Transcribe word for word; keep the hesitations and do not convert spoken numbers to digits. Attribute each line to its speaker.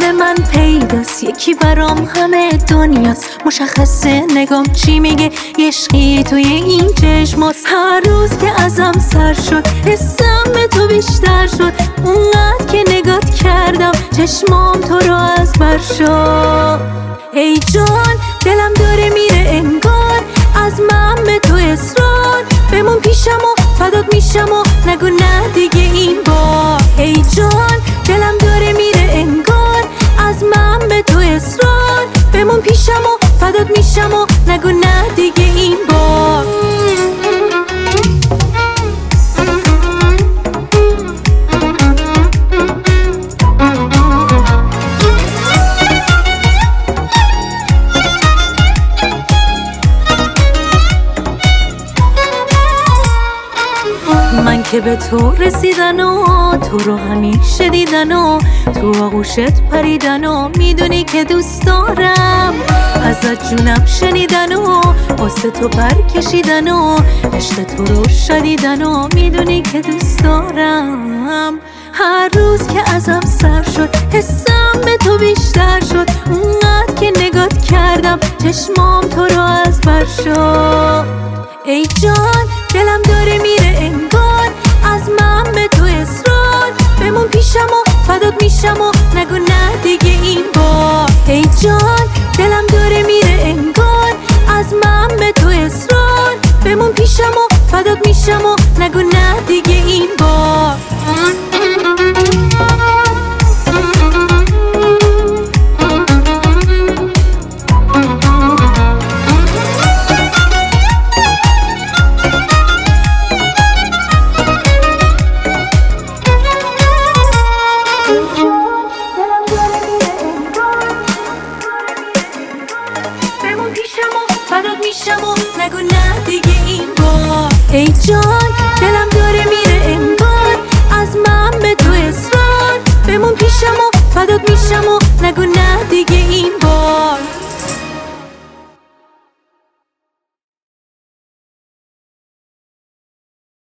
Speaker 1: دل من پیداست، یکی برام همه دنیاست. مشخصه نگام چی میگه، یه عشقی توی این چشماست. هر روز که ازم سر شد حسم به تو بیشتر شد، اونقدر که نگات کردم چشمام تو رو از بر شد. ای جان دلم داره میره انگار، از من به تو اصرار. بمون پیشم و فدات میشم و نگو نه دیگه این بار. ای جان دلم داره میره انگار، از من به تو اصرار. بمون پیشم و فدات میشم و نگو نه دیگه این بار. من که به تو رسیدن و تو رو همیشه دیدن و تو آغوشت پریدن و میدونی که دوست دارم. ازت جونم شنیدن و واسه تو پر کشیدن و عشق تو رو شدیدن و میدونی که دوست دارم. هر روز که ازم سر شد حسم به تو بیشتر شد، اونقدر که نگات کردم چشمام تو رو از بر شد. ای جان دلم داره میره انگار، از من به تو اصرار. بمون پیشم و فدات میشم و نگو نه دیگه این بار. ای جان دلم داره میره انگار، از من به تو اصرار. بمون پیشم و فدات میشم و نگو نه دیگه این بار. فدات میشم و نگو نه دیگه این بار. ای جان دلم داره میره انگار، از من به تو اصرار. بمون پیشم و فدات میشم و نگو نه دیگه این بار.